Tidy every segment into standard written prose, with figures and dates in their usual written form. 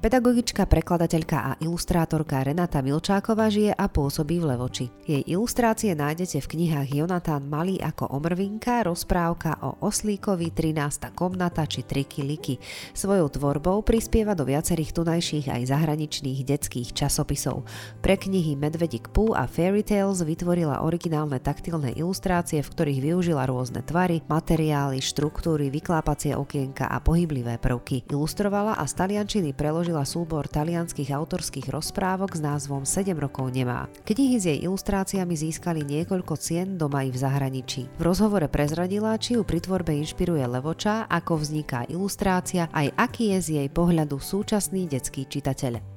Pedagogička, prekladateľka a ilustrátorka Renata Milčáková žije a pôsobí v Levoči. Jej ilustrácie nájdete v knihách Jonatán Malý ako omrvinka, rozprávka o oslíkovi, 13. komnata či Triky Liky. Svojou tvorbou prispieva do viacerých tunajších aj zahraničných detských časopisov. Pre knihy Medvedik Pú a Fairy Tales vytvorila originálne taktilné ilustrácie, v ktorých využila rôzne tvary, materiály, štruktúry, vyklápacie okienka a pohyblivé prvky. Ilustrovala a z taliančiny preložila súbor talianskych autorských rozprávok s názvom 7 rokov nemá. Knihy s jej ilustráciami získali niekoľko cien doma i v zahraničí. V rozhovore prezradila, či ju pri tvorbe inšpiruje Levoča, ako vzniká ilustrácia, aj aký je z jej pohľadu súčasný detský čitateľ.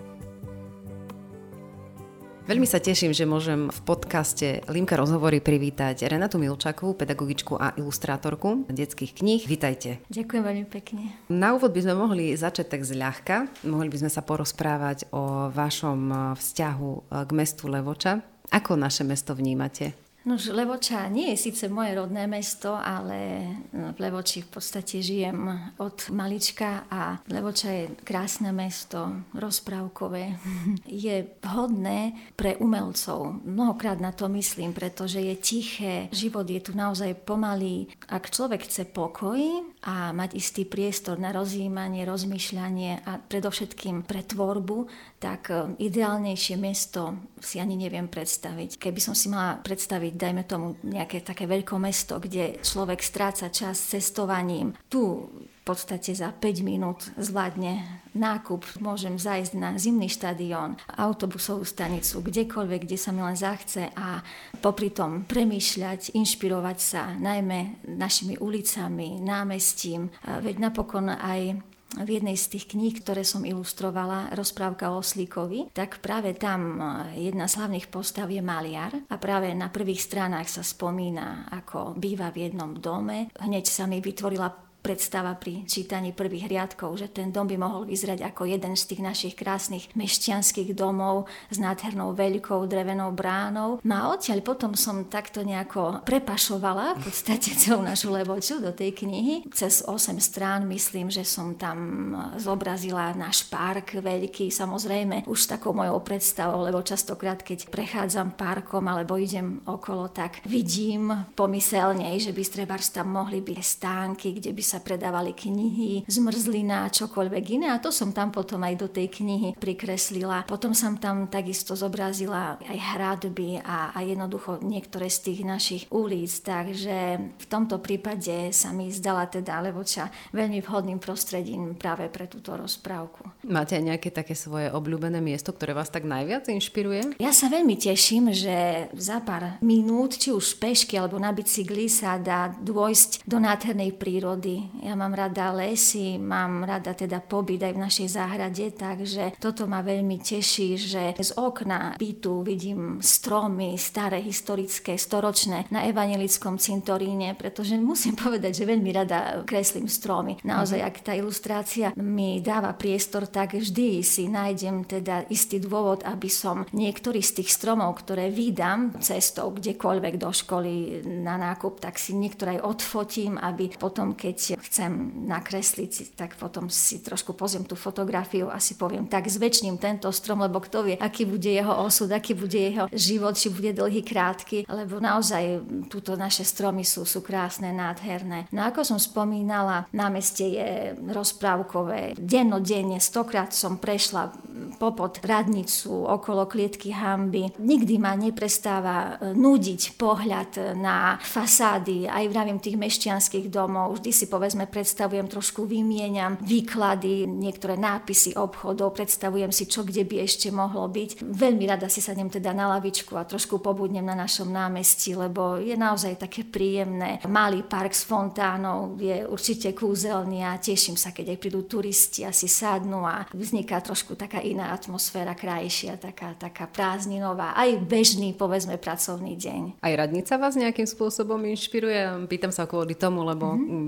Veľmi sa teším, že môžem v podcaste Limka rozhovory privítať Renatu Milčákovú, pedagogičku a ilustrátorku detských kníh. Vitajte. Ďakujem veľmi pekne. Na úvod by sme mohli začať tak zľahka. Mohli by sme sa porozprávať o vašom vzťahu k mestu Levoča. Ako naše mesto vnímate? Nož, Levoča nie je síce moje rodné mesto, ale v Levoči v podstate žijem od malička a Levoča je krásne mesto, rozprávkové. Je vhodné pre umelcov. Mnohokrát na to myslím, pretože je tiché, život je tu naozaj pomalý. Ak človek chce pokoj a mať istý priestor na rozjímanie, rozmýšľanie a predovšetkým pre tvorbu, tak ideálnejšie miesto si ani neviem predstaviť. Keby som si mala predstaviť, dajme tomu nejaké také veľké mesto, kde človek stráca čas cestovaním. Tu v podstate za 5 minút zvládne nákup. Môžem zájsť na zimný štadión, autobusovú stanicu, kdekoľvek, kde sa mi len zachce a popri tom premýšľať, inšpirovať sa najmä našimi ulicami, námestím. Veď napokon aj v jednej z tých kníh, ktoré som ilustrovala, rozprávka o oslíkovi, tak práve tam jedna z hlavných postav je maliar a práve na prvých stranách sa spomína, ako býva v jednom dome. Hneď sa mi vytvorila predstava pri čítaní prvých riadkov, že ten dom by mohol vyzerať ako jeden z tých našich krásnych mešťanských domov s nádhernou veľkou drevenou bránou. No a odtiaľ potom som takto nejako prepašovala v podstate celú našu Levoču do tej knihy. Cez 8 strán myslím, že som tam zobrazila náš park veľký, samozrejme už takou mojou predstavou, lebo častokrát, keď prechádzam parkom alebo idem okolo, tak vidím pomyselne, že by trebárs tam mohli byť stánky, kde by sa predávali knihy, zmrzlina, čokoľvek iné a to som tam potom aj do tej knihy prikreslila. Potom som tam takisto zobrazila aj hradby a jednoducho niektoré z tých našich ulic, takže v tomto prípade sa mi zdala teda Levoča veľmi vhodným prostredím práve pre túto rozprávku. Máte aj nejaké také svoje obľúbené miesto, ktoré vás tak najviac inšpiruje? Ja sa veľmi teším, že za pár minút, či už pešky alebo na bicykli sa dá dôjsť do nádhernej prírody. Ja mám rada lesy, mám rada teda pobyt aj v našej záhrade, takže toto ma veľmi teší, že z okna bytu vidím stromy, staré, historické, storočné na evanjelickom cintoríne, pretože musím povedať, že veľmi rada kreslím stromy. Naozaj, ak tá ilustrácia mi dáva priestor, tak vždy si nájdem teda istý dôvod, aby som niektorý z tých stromov, ktoré vydám cestou kdekoľvek do školy na nákup, tak si niektoré aj odfotím, aby potom, keď chcem nakresliť, tak potom si trošku pozriem tú fotografiu a si poviem, tak zväčšním tento strom, lebo kto vie, aký bude jeho osud, aký bude jeho život, či bude dlhý, krátky, lebo naozaj túto naše stromy sú krásne, nádherné. No ako som spomínala, námestie je rozprávkové. Dennodenne, 100-krát som prešla popod radnicu, okolo klietky hanby. Nikdy ma neprestáva núdiť pohľad na fasády, aj vravím tých mešťanských domov. Vždy si povedzme predstavujem, trošku vymieňam výklady, niektoré nápisy obchodov, predstavujem si, čo kde by ešte mohlo byť. Veľmi rada si sadnem teda na lavičku a trošku pobudnem na našom námestí, lebo je naozaj také príjemné. Malý park s fontánou je určite kúzelný a teším sa, keď aj prídu turisti a si sadnú a vzniká trošku taká iná atmosféra, krajšia, taká prázdninová, aj bežný, povedzme, pracovný deň. Aj radnica vás nejakým spôsobom inšpiruje? Pýtam sa kvôli tomu, lebo vrcholí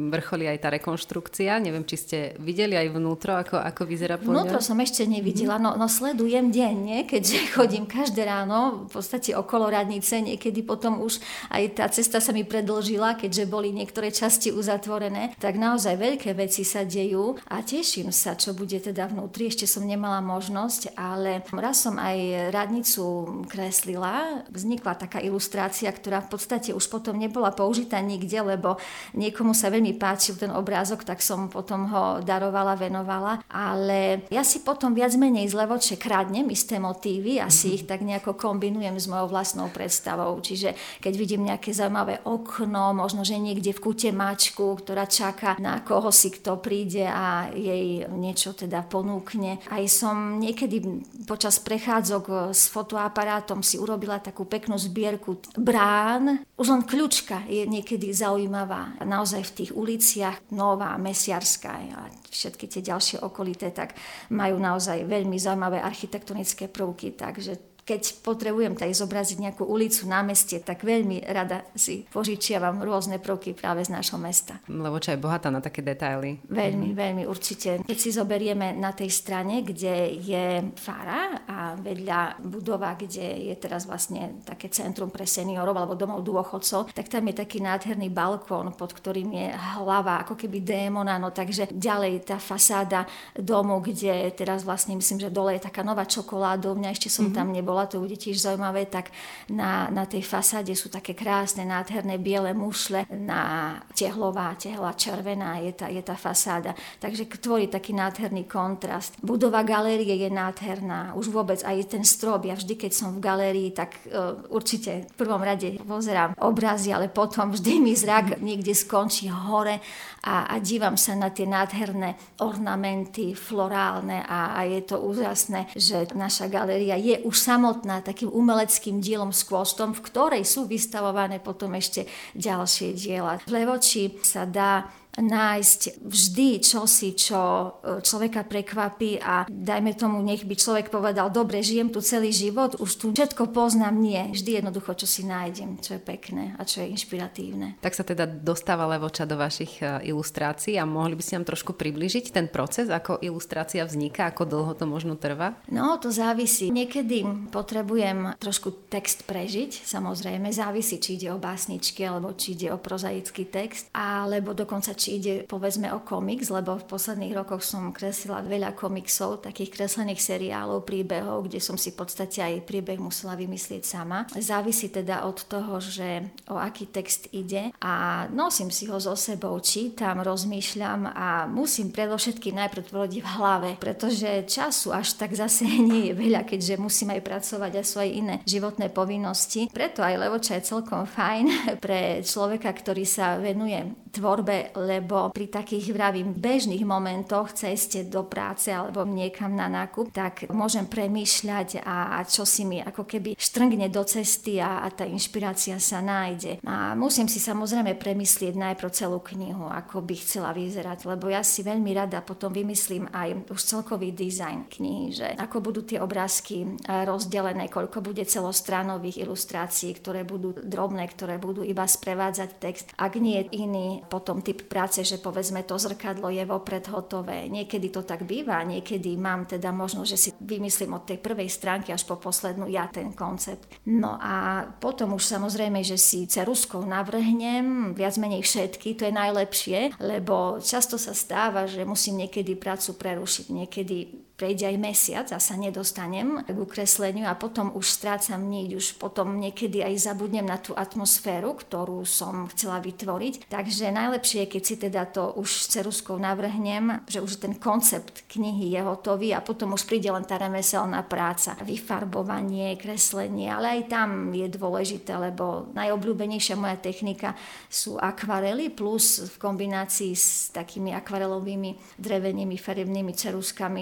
chvíli aj tá rekonštrukcia. Neviem, či ste videli aj vnútro, ako vyzerá po ňom. Vnútro som ešte nevidela, no sledujem denne, keďže chodím každé ráno v podstate okolo radnice, niekedy potom už aj tá cesta sa mi predĺžila, keďže boli niektoré časti uzatvorené, tak naozaj veľké veci sa dejú a teším sa, čo bude teda vnútri. Ešte som nemala možnosť, ale raz som aj radnicu kreslila. Vznikla taká ilustrácia, ktorá v podstate už potom nebola použitá nikde, lebo niekomu sa veľmi páčil ten obrázok, tak som potom ho darovala, venovala. Ale ja si potom viac menej z Levoče kradnem isté motívy a si ich tak nejako kombinujem s mojou vlastnou predstavou. Čiže keď vidím nejaké zaujímavé okno, možno, že niekde v kúte mačku, ktorá čaká na koho si kto príde a jej niečo teda ponúkne. Aj som niekedy počas prechádzok s fotoaparátom si urobila takú peknú zbierku brán. Už len kľučka je niekedy zaujímavá. Naozaj v tých uliciach Nová, Mesiarska a všetky tie ďalšie okolité, tak majú naozaj veľmi zaujímavé architektonické prvky, takže keď potrebujem tady zobraziť nejakú ulicu, námestie, tak veľmi rada si požičiavam rôzne prvky práve z nášho mesta. Levoča je bohatá na také detaily. Veľmi, veľmi určite. Keď si zoberieme na tej strane, kde je fara a vedľa budova, kde je teraz vlastne také centrum pre seniorov alebo domov dôchodcov, tak tam je taký nádherný balkón, pod ktorým je hlava ako keby démona, no takže ďalej tá fasáda domu, kde teraz vlastne myslím, že dole je taká nová čokoládovňa, ešte som tam nebola, to bude tiež zaujímavé, tak na tej fasáde sú také krásne, nádherné biele mušle, na tehla červená je tá fasáda. Takže tvorí taký nádherný kontrast. Budova galérie je nádherná, už vôbec aj ten strop. Ja vždy, keď som v galérii, tak určite v prvom rade pozerám obrazy, ale potom vždy mi zrak niekde skončí hore a dívam sa na tie nádherné ornamenty florálne a je to úžasné, že naša galéria je už samotná takým umeleckým dielom s kôstom, v ktorej sú vystavované potom ešte ďalšie diela. V Levoči sa dá nájsť vždy čosi, čo človeka prekvapí a dajme tomu, nech by človek povedal, dobre, žijem tu celý život, už tu všetko poznám, nie. Vždy jednoducho, čo si nájdem, čo je pekné a čo je inšpiratívne. Tak sa teda dostáva Levoča do vašich ilustrácií a mohli by ste nám trošku približiť ten proces, ako ilustrácia vzniká, ako dlho to možno trvá? No, to závisí. Niekedy potrebujem trošku text prežiť, samozrejme, závisí, či ide o básničky, alebo či ide o prozaický text, alebo dokonca či ide povedzme o komiks, lebo v posledných rokoch som kreslila veľa komiksov, takých kreslených seriálov, príbehov, kde som si v podstate aj príbeh musela vymyslieť sama. Závisí teda od toho, že o aký text ide a nosím si ho so sebou, čítam, rozmýšľam a musím predovšetkým najprv tvoriť v hlave, pretože času až tak zase nie je veľa, keďže musím aj pracovať a svoje iné životné povinnosti. Preto aj Levoča je celkom fajn pre človeka, ktorý sa venuje tvorbe, lebo pri takých vravým bežných momentoch ceste do práce alebo niekam na nákup, tak môžem premýšľať a čo si mi ako keby štrngne do cesty a tá inšpirácia sa nájde. A musím si samozrejme premyslieť najprv celú knihu, ako by chcela vyzerať, lebo ja si veľmi rada potom vymyslím aj už celkový dizajn knihy, že ako budú tie obrázky rozdelené, koľko bude celostránových ilustrácií, ktoré budú drobné, ktoré budú iba sprevádzať text. Ak nie je iný potom typ práce, že povedzme to zrkadlo je vopred hotové. Niekedy to tak býva, niekedy mám teda možno, že si vymyslím od tej prvej stránky až po poslednú ja ten koncept. No a potom už samozrejme, že si ceruzkou navrhnem viac menej všetky, to je najlepšie, lebo často sa stáva, že musím niekedy prácu prerušiť, niekedy prejde aj mesiac a sa nedostanem k ukresleniu a potom už strácam niť, už potom niekedy aj zabudnem na tú atmosféru, ktorú som chcela vytvoriť. Takže najlepšie je, keď si teda to už ceruzkou navrhnem, že už ten koncept knihy je hotový a potom už príde len tá remeselná práca, vyfarbovanie, kreslenie, ale aj tam je dôležité, lebo najobľúbenejšia moja technika sú akvarely plus v kombinácii s takými akvarelovými drevenými farebnými ceruzkami, takže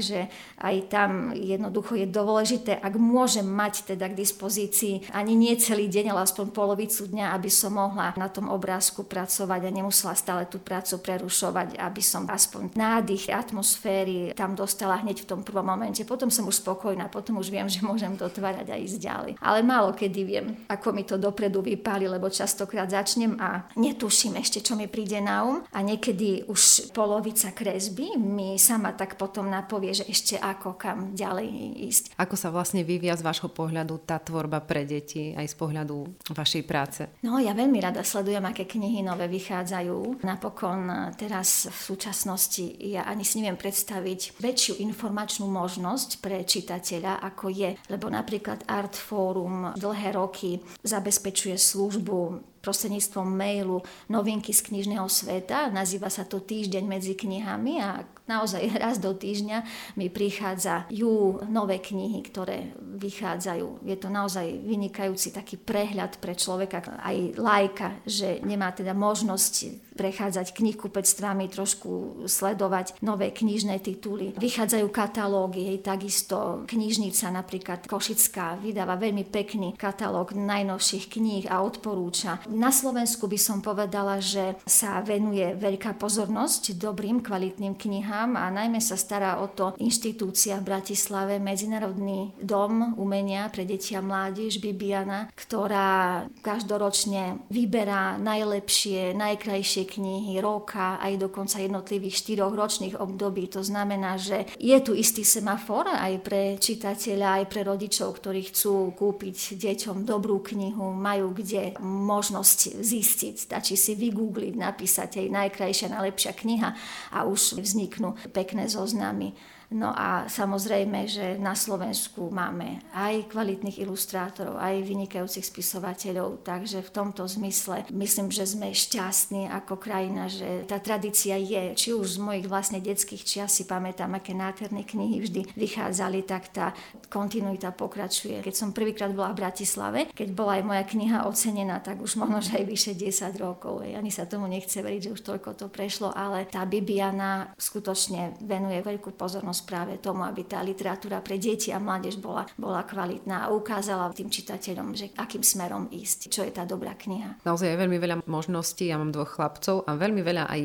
takže aj tam jednoducho je dôležité, ak môžem mať teda k dispozícii ani nie celý deň, ale aspoň polovicu dňa, aby som mohla na tom obrázku pracovať a nemusela stále tú prácu prerušovať, aby som aspoň nádych atmosféry tam dostala hneď v tom prvom momente. Potom som už spokojná, potom už viem, že môžem dotvárať a ísť ďalej. Ale málo kedy viem, ako mi to dopredu vypáli, lebo častokrát začnem a netuším ešte, čo mi príde na a niekedy už polovica kresby mi sama tak potom napovie, že ešte ako kam ďalej ísť. Ako sa vlastne vyvíja z vášho pohľadu tá tvorba pre deti aj z pohľadu vašej práce? No, ja veľmi rada sledujem, aké knihy nové vychádzajú. Napokon teraz v súčasnosti ja ani si neviem predstaviť väčšiu informačnú možnosť pre čitateľa, ako je. Lebo napríklad Artforum dlhé roky zabezpečuje službu prostredníctvom mailu novinky z knižného sveta. Nazýva sa to Týždeň medzi knihami a naozaj raz do týždňa mi prichádzajú nové knihy, ktoré vychádzajú. Je to naozaj vynikajúci taký prehľad pre človeka, aj laika, že nemá teda možnosť prechádzať knihkupectvami, trošku sledovať nové knižné tituly. Vychádzajú katalógy, takisto knižnica napríklad Košická vydáva veľmi pekný katalóg najnovších kníh a odporúča. Na Slovensku by som povedala, že sa venuje veľká pozornosť dobrým, kvalitným knihám a najmä sa stará o to inštitúcia v Bratislave, Medzinárodný dom umenia pre deti a mládež Bibiana, ktorá každoročne vyberá najlepšie, najkrajšie knihy roka, aj dokonca jednotlivých 4 ročných období. To znamená, že je tu istý semafor aj pre čitateľa, aj pre rodičov, ktorí chcú kúpiť deťom dobrú knihu, majú kde možnosť zistiť. Stačí si vygoogliť, napísať aj najkrajšia, najlepšia kniha a už vzniknú pekné zoznamy. No a samozrejme, že na Slovensku máme aj kvalitných ilustrátorov, aj vynikajúcich spisovateľov, takže v tomto zmysle myslím, že sme šťastní ako krajina, že tá tradícia je, či už z mojich vlastne detských čias si pamätám, aké nádherné knihy vždy vychádzali, tak tá kontinuita pokračuje. Keď som prvýkrát bola v Bratislave, keď bola aj moja kniha ocenená, tak už možno, že aj vyše 10 rokov. Ani sa tomu nechce veriť, že už toľko to prešlo, ale tá Bibiana skutočne venuje veľkú pozornosť práve tomu, aby tá literatúra pre deti a mládež bola kvalitná a ukázala tým čitateľom, že akým smerom ísť, čo je tá dobrá kniha. Naozaj je veľmi veľa možností, ja mám 2 chlapcov a veľmi veľa aj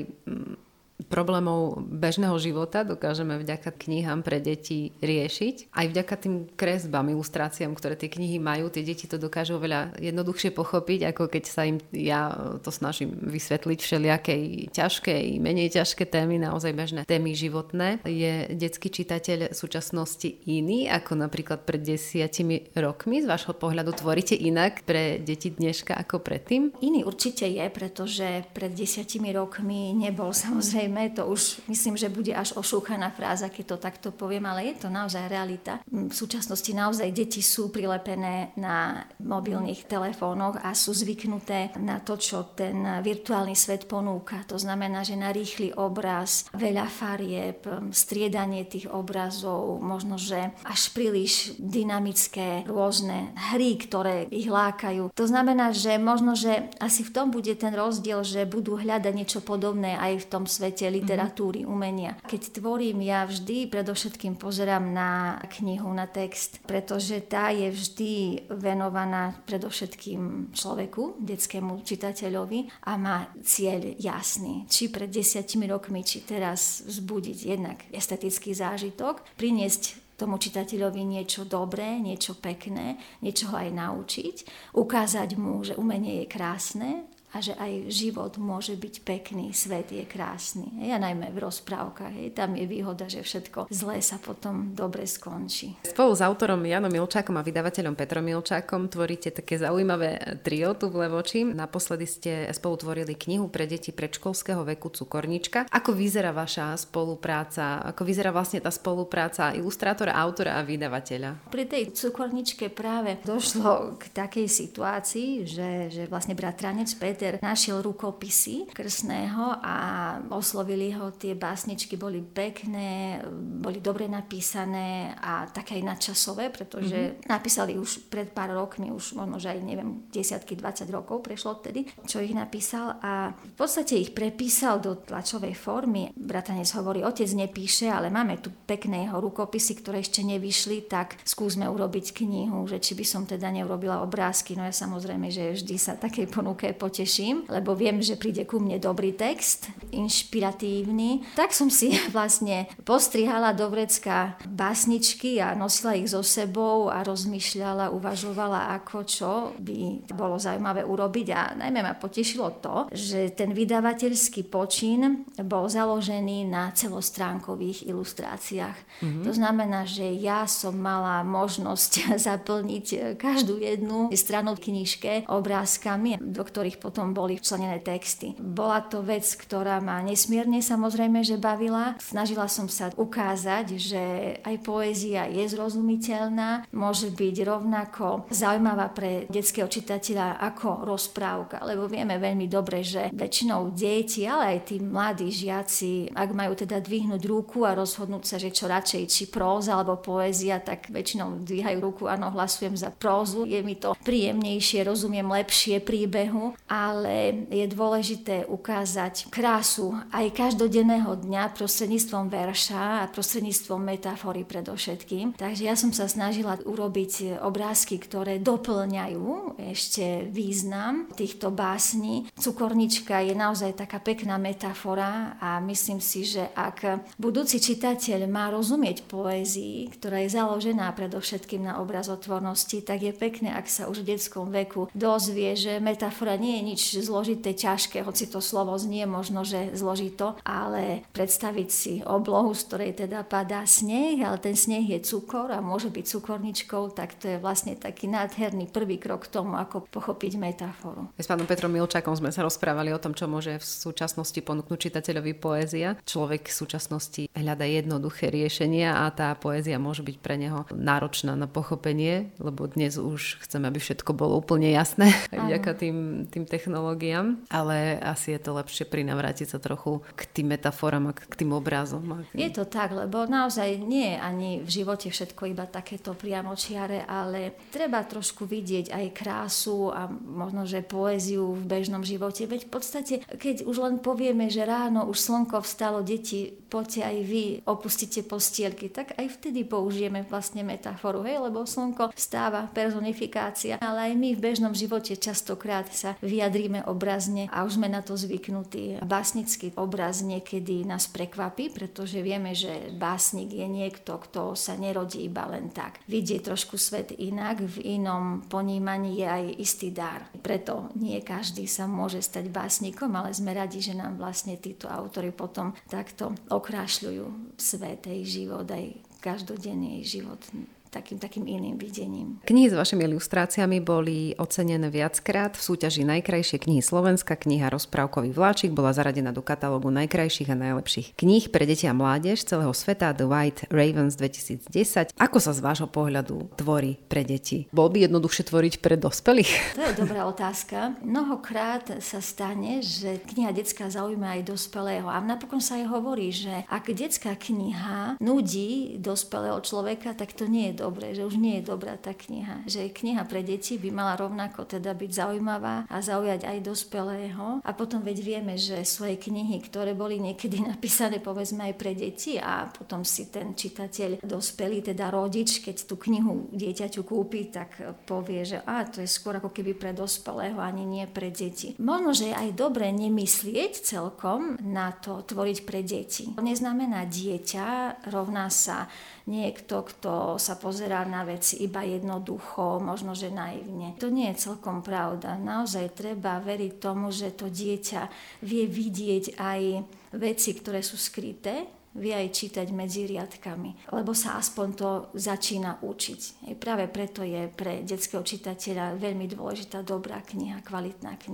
problémov bežného života dokážeme vďaka knihám pre deti riešiť. Aj vďaka tým kresbám, ilustráciám, ktoré tie knihy majú, tie deti to dokážu veľa jednoduchšie pochopiť, ako keď sa im ja to snažím vysvetliť všelijakej ťažkej, menej ťažké témy, naozaj bežné témy životné. Je detský čitateľ v súčasnosti iný, ako napríklad pred 10 rokmi? Z vášho pohľadu tvoríte inak pre deti dneška ako predtým? Iný určite je, pretože pred 10 rokmi nebol samozrejme. To už myslím, že bude až ošúchaná fráza, keď to takto poviem, ale je to naozaj realita. V súčasnosti naozaj deti sú prilepené na mobilných telefónoch a sú zvyknuté na to, čo ten virtuálny svet ponúka. To znamená, že na rýchly obraz, veľa farieb, striedanie tých obrazov, možno, že až príliš dynamické rôzne hry, ktoré ich lákajú. To znamená, že možno, že asi v tom bude ten rozdiel, že budú hľadať niečo podobné aj v tom svete literatúry, umenia. Keď tvorím, ja vždy predovšetkým pozerám na knihu, na text, pretože tá je vždy venovaná predovšetkým človeku, detskému čitateľovi a má cieľ jasný. Či pred 10 rokmi, či teraz vzbudiť jednak estetický zážitok, priniesť tomu čitateľovi niečo dobré, niečo pekné, niečo ho aj naučiť, ukázať mu, že umenie je krásne, a že aj život môže byť pekný, svet je krásny. A najmä v rozprávkach. Tam je výhoda, že všetko zlé sa potom dobre skončí. Spolu s autorom Jánom Milčákom a vydavateľom Petrom Milčákom tvoríte také zaujímavé trio tu v Levoči. Naposledy ste spolu tvorili knihu pre deti predškolského veku Cukornička. Ako vyzerá vaša spolupráca? Ako vyzerá vlastne tá spolupráca ilustrátora, autora a vydavateľa? Pri tej Cukorničke práve došlo k takej situácii, že vlastne bratranec Peter Peter našiel rukopisy krstného a oslovili ho, tie básničky boli pekné, boli dobre napísané a také aj nadčasové, pretože napísali už pred pár rokmi, už možno, že aj neviem, 10-20 rokov prešlo odtedy, čo ich napísal a v podstate ich prepísal do tlačovej formy. Bratranec hovorí, otec nepíše, ale máme tu pekné jeho rukopisy, ktoré ešte nevyšli, tak skúsme urobiť knihu, že či by som teda neurobila obrázky. No ja samozrejme, že vždy sa takej ponuke poteším, lebo viem, že príde ku mne dobrý text, inšpiratívny. Tak som si vlastne postrihala do vrecka básničky a nosila ich so sebou a rozmýšľala, uvažovala, ako čo by bolo zaujímavé urobiť a najmä ma potešilo to, že ten vydavateľský počin bol založený na celostránkových ilustráciách. To znamená, že ja som mala možnosť zaplniť každú jednu stranu v knižke obrázkami, do ktorých potom boli včlenené texty. Bola to vec, ktorá ma nesmierne samozrejme, že bavila. Snažila som sa ukázať, že aj poézia je zrozumiteľná, môže byť rovnako zaujímavá pre detského čitateľa ako rozprávka, lebo vieme veľmi dobre, že väčšinou deti, ale aj tí mladí žiaci, ak majú teda dvihnúť ruku a rozhodnúť sa, že čo radšej, či próza alebo poézia, tak väčšinou dvíhajú ruku, áno, hlasujem za prózu, je mi to príjemnejšie, rozumiem lepšie príbehu, ale je dôležité ukázať krásu aj každodenného dňa prostredníctvom verša a prostredníctvom metafory predovšetkým. Takže ja som sa snažila urobiť obrázky, ktoré doplňajú ešte význam týchto básní. Cukornička je naozaj taká pekná metafora a myslím si, že ak budúci čitateľ má rozumieť poézii, ktorá je založená predovšetkým na obrazotvornosti, tak je pekné, ak sa už v detskom veku dozvie, že metafora nie je nič zložité, ťažké, hoci to slovo znie možno, že zložito, ale predstaviť si oblohu, z ktorej teda padá sneh, ale ten sneh je cukor a môže byť cukorničkou, tak to je vlastne taký nádherný prvý krok k tomu, ako pochopiť metaforu. S pánom Petrom Milčákom sme sa rozprávali o tom, čo môže v súčasnosti ponúknuť čitateľovi poézia. Človek v súčasnosti hľadá jednoduché riešenia a tá poézia môže byť pre neho náročná na pochopenie, lebo dnes už chceme, aby všetko bolo úplne jasné aj vďaka tým technológiám, ale asi je to lepšie prinavrátiť sa trochu k tým metaforám a k tým obrazom. Je to tak, lebo naozaj nie je ani v živote všetko iba takéto priamočiare, ale treba trošku vidieť aj krásu a možno, že poéziu v bežnom živote. Veď v podstate, keď už len povieme, že ráno už slnko vstalo, deti, poďte aj vy, opustite postielky, tak aj vtedy použijeme vlastne metaforu, hej, lebo slnko vstáva, personifikácia, ale aj my v bežnom živote častokrát sa vyjadríme obrazne a už sme na to zvyknutí. Básnický obraz niekedy nás prekvapí, pretože vieme, že básnik je niekto, kto sa nerodí iba len tak. Vidie trošku svet inak, v inom ponímaní je aj istý dar. Preto nie každý sa môže stať básnikom, ale sme radi, že nám vlastne títo autori potom takto okrášľujú svet, aj život, aj každodenný život takým iným videním. Knihy s vašimi ilustráciami boli ocenené viackrát v súťaži Najkrajšie knihy Slovenska. Kniha Rozprávkový vláčik bola zaradená do katalógu najkrajších a najlepších kníh pre deti a mládež celého sveta The White Ravens 2010. Ako sa z vášho pohľadu tvorí pre deti? Bol by jednoduchšie tvoriť pre dospelých? To je dobrá otázka. Mnohokrát sa stane, že kniha detská zaujíma aj dospelého a napokon sa aj hovorí, že ak detská kniha nudí dospelého človeka, tak to nie je dobre, že už nie je dobrá tá kniha. Že kniha pre deti by mala rovnako teda byť zaujímavá a zaujať aj dospelého. A potom veď vieme, že svoje knihy, ktoré boli niekedy napísané povedzme aj pre deti a potom si ten čitateľ dospelý, teda rodič, keď tú knihu dieťaťu kúpi, tak povie, že to je skôr ako keby pre dospelého, ani nie pre deti. Možno, že je aj dobre nemyslieť celkom na to tvoriť pre deti. To neznamená dieťa rovná sa niekto, kto sa pozerá na veci iba jednoducho, možno, že naivne. To nie je celkom pravda. Naozaj treba veriť tomu, že to dieťa vie vidieť aj veci, ktoré sú skryté, vie aj čítať medzi riadkami, lebo sa aspoň to začína učiť. Práve preto je pre detského čitateľa veľmi dôležitá dobrá kniha, kvalitná kniha.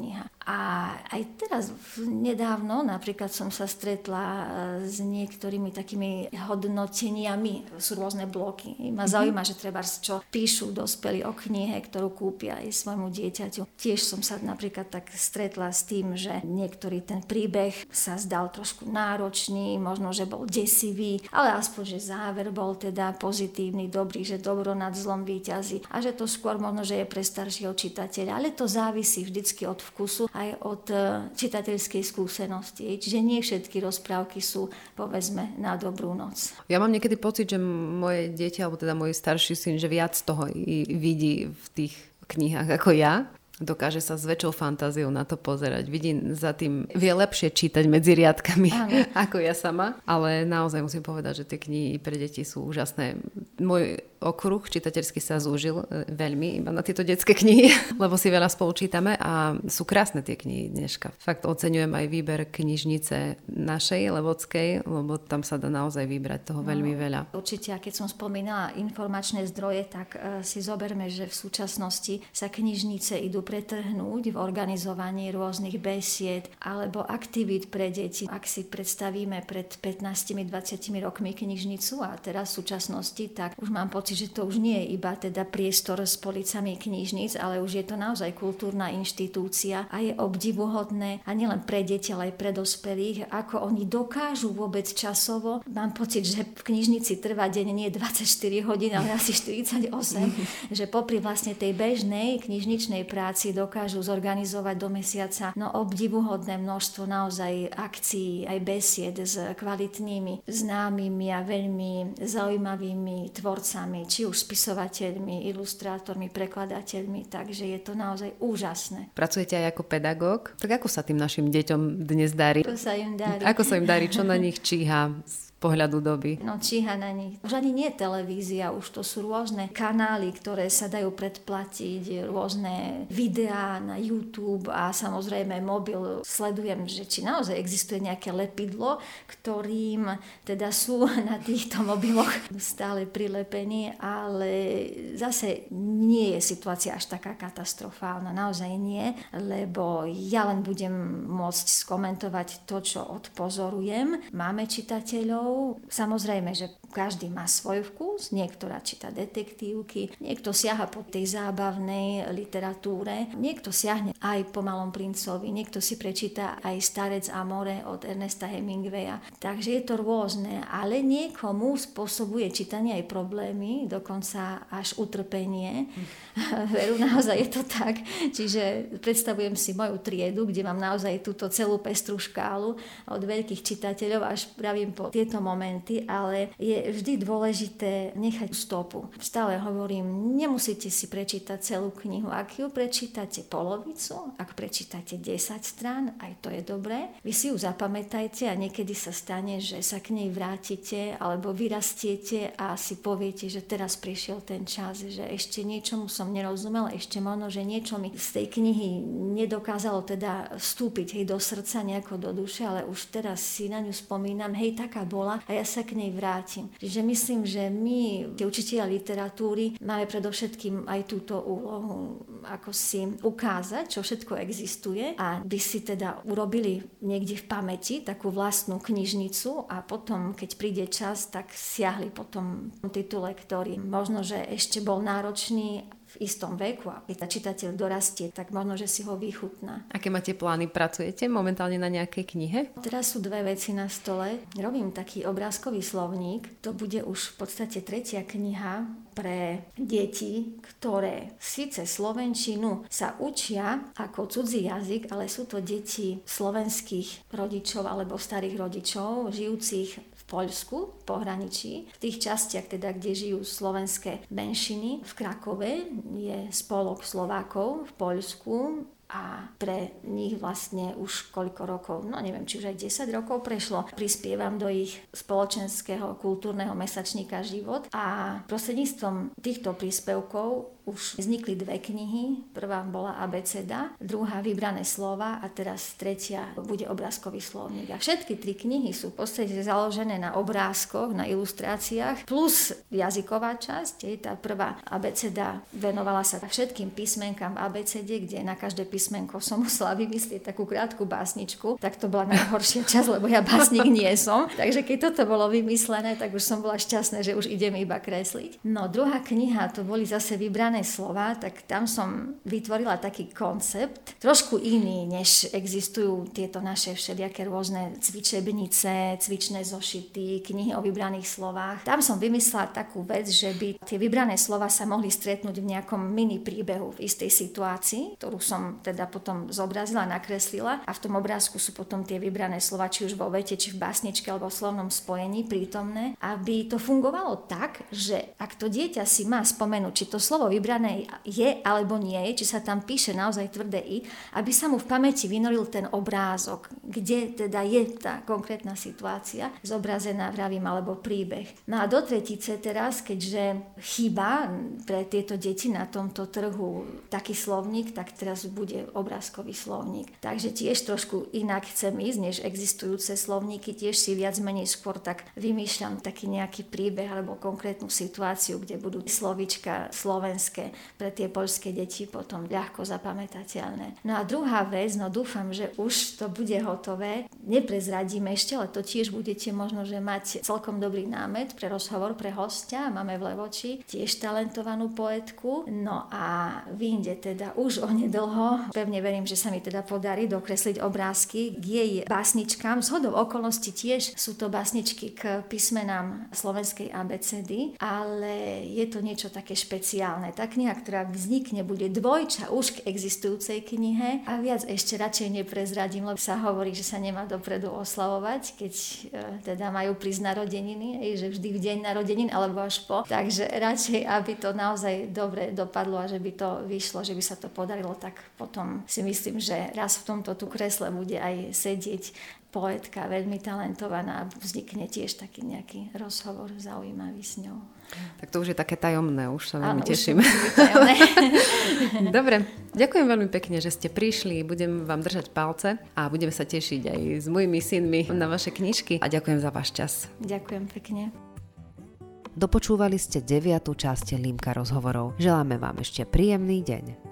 A aj teraz nedávno napríklad som sa stretla s niektorými takými hodnoteniami, sú rôzne bloky. Ma zaujíma, že treba čo píšu dospelí o knihe, ktorú kúpia aj svojmu dieťaťu. Tiež som sa napríklad tak stretla s tým, že niektorý ten príbeh sa zdal trošku náročný, možno, že bol desivý, ale aspoň, že záver bol teda pozitívny, dobrý, že dobro nad zlom víťazí a že to skôr možno, že je pre staršieho čitateľa, ale to závisí vždycky od vkusu aj od čitateľskej skúsenosti. Čiže nie všetky rozprávky sú, povedzme, na dobrú noc. Ja mám niekedy pocit, že moje dieťa, alebo teda môj starší syn, že viac toho vidí v tých knihách ako ja. Dokáže sa s väčšou fantáziou na to pozerať. Vidí za tým, vie lepšie čítať medzi riadkami ako ja sama. Ale naozaj musím povedať, že tie knihy pre deti sú úžasné. Môj okruh čitateľský sa zúžil veľmi iba na tieto detské knihy, lebo si veľa spolu čítame a sú krásne tie knihy dneška. Fakt oceňujem aj výber knižnice našej levodskej, lebo tam sa dá naozaj vybrať toho veľmi veľa. Určite, a keď som spomínala informačné zdroje, tak si zoberme, že v súčasnosti sa knižnice idú pretrhnúť v organizovaní rôznych besied alebo aktivít pre deti. Ak si predstavíme pred 15-20 rokmi knižnicu a teraz v súčasnosti, tak už mám pocit, že to už nie je iba teda priestor s policami knižnic, ale už je to naozaj kultúrna inštitúcia a je obdivuhodné a nielen pre deti, ale aj pre dospelých, ako oni dokážu vôbec časovo. Mám pocit, že v knižnici trvá deň nie 24 hodín, ale asi 48, že popri vlastne tej bežnej knižničnej práci dokážu zorganizovať do mesiaca obdivuhodné množstvo naozaj akcií, aj besied s kvalitnými, známymi a veľmi zaujímavými tvorcami, či už spisovateľmi, ilustrátormi, prekladateľmi, takže je to naozaj úžasné. Pracujete aj ako pedagóg? Tak ako sa tým našim deťom dnes darí? Ako sa im darí? Ako sa im darí? Čo na nich číha pohľadu doby? Číha na nich. Už ani nie televízia, už to sú rôzne kanály, ktoré sa dajú predplatiť, rôzne videá na YouTube a samozrejme mobil. Sledujem, že či naozaj existuje nejaké lepidlo, ktorým teda sú na týchto mobiloch stále prilepení, ale zase nie je situácia až taká katastrofálna. Naozaj nie, lebo ja len budem môcť skomentovať to, čo odpozorujem. Máme čitateľov. Samozrejme, že každý má svoj vkus, niekto rád číta detektívky, niekto siaha po tej zábavnej literatúre, niekto siahne aj po Malom princovi, niekto si prečíta aj Starec a more od Ernesta Hemingwaya. Takže je to rôzne, ale niekomu spôsobuje čítanie aj problémy, dokonca až utrpenie. Veru, naozaj je to tak. Čiže predstavujem si moju triedu, kde mám naozaj túto celú pestrú škálu od veľkých čitateľov až pravím po tieto momenty, ale je vždy dôležité nechať stopu. Stále hovorím, nemusíte si prečítať celú knihu. Ak ju prečítate polovicu, ak prečítate 10 strán, aj to je dobré. Vy si ju zapamätajte a niekedy sa stane, že sa k nej vrátite alebo vyrastiete a si poviete, že teraz prišiel ten čas, že ešte niečomu som nerozumel, ešte možno, že niečo mi z tej knihy nedokázalo teda vstúpiť do srdca, nejako do duše, ale už teraz si na ňu spomínam, taká bola a ja sa k nej vrátim. Čiže myslím, že my, učitelia literatúry, máme predovšetkým aj túto úlohu, ako si ukázať, čo všetko existuje a by si teda urobili niekde v pamäti takú vlastnú knižnicu a potom, keď príde čas, tak siahli po tom titule, ktorý možno, že ešte bol náročný v istom veku a keď čitateľ dorastie, tak možno, že si ho vychutná. Aké máte plány? Pracujete momentálne na nejakej knihe? Teraz sú dve veci na stole. Robím taký obrázkový slovník. To bude už v podstate 3. kniha pre deti, ktoré síce slovenčinu sa učia ako cudzí jazyk, ale sú to deti slovenských rodičov alebo starých rodičov, žijúcich Poľsku, v pohraničí. V tých častiach, teda, kde žijú slovenské menšiny. V Krakove je spolok Slovákov v Poľsku a pre nich vlastne už koľko rokov, neviem, či už aj 10 rokov prešlo, prispievam do ich spoločenského kultúrneho mesačníka Život a prostredníctvom týchto príspevkov už vznikli 2 knihy. Prvá bola abeceda, druhá vybrané slova a teraz tretia bude obrázkový slovník. A všetky 3 knihy sú v podstate založené na obrázkoch, na ilustráciách, plus jazyková časť. Tá prvá abeceda venovala sa všetkým písmenkám v abecede, kde na každé písmenko som musela vymyslieť takú krátku básničku. Tak to bola najhoršia časť, lebo ja básnik nie som. Takže keď toto bolo vymyslené, tak už som bola šťastná, že už idem iba kresliť. No druhá kniha, to boli zase vybrané slova, tak tam som vytvorila taký koncept, trošku iný, než existujú tieto naše všelijaké rôzne cvičebnice, cvičné zošity, knihy o vybraných slovách. Tam som vymyslela takú vec, že by tie vybrané slova sa mohli stretnúť v nejakom mini príbehu v istej situácii, ktorú som teda potom zobrazila, nakreslila a v tom obrázku sú potom tie vybrané slova, či už vo vete, či v básničke alebo v slovnom spojení prítomné, aby to fungovalo tak, že ak to dieťa si má spomenúť, či to slovo vybrané je alebo nie je, či sa tam píše naozaj tvrdé i, aby sa mu v pamäti vynoril ten obrázok, kde teda je tá konkrétna situácia zobrazená, vravím, alebo príbeh. No a do tretice teraz, keďže chýba pre tieto deti na tomto trhu taký slovník, tak teraz bude obrázkový slovník. Takže tiež trošku inak chcem ísť, než existujúce slovníky, tiež si viac menej skôr tak vymýšľam taký nejaký príbeh alebo konkrétnu situáciu, kde budú slovíčka slovenské pre tie poľské deti potom ľahko zapamätateľné. No a druhá vec, no dúfam, že už to bude hotové. Neprezradím ešte, ale to tiež budete možno, že mať celkom dobrý námet pre rozhovor pre hostia. Máme v Levoči tiež talentovanú poetku. No a vyjde teda už onedlho. Pevne verím, že sa mi teda podarí dokresliť obrázky k jej básničkám. Zhodou okolností tiež sú to básničky k písmenám slovenskej abecedy, ale je to niečo také špeciálne. Tá kniha, ktorá vznikne, bude dvojča už k existujúcej knihe a viac ešte radšej neprezradím, lebo sa hovorí, že sa nemá dopredu oslavovať, keď teda majú prísť narodeniny, že vždy v deň narodenín alebo až po. Takže radšej, aby to naozaj dobre dopadlo a že by to vyšlo, že by sa to podarilo, tak potom si myslím, že raz v tomto tu kresle bude aj sedieť poetka, veľmi talentovaná a vznikne tiež taký nejaký rozhovor zaujímavý s ňou. Tak to už je také tajomné, už sa veľmi teším. Dobre, ďakujem veľmi pekne, že ste prišli, budem vám držať palce a budeme sa tešiť aj s mojimi synmi na vaše knižky a ďakujem za váš čas. Ďakujem pekne. Dopočúvali ste 9. časť Límka rozhovorov. Želáme vám ešte príjemný deň.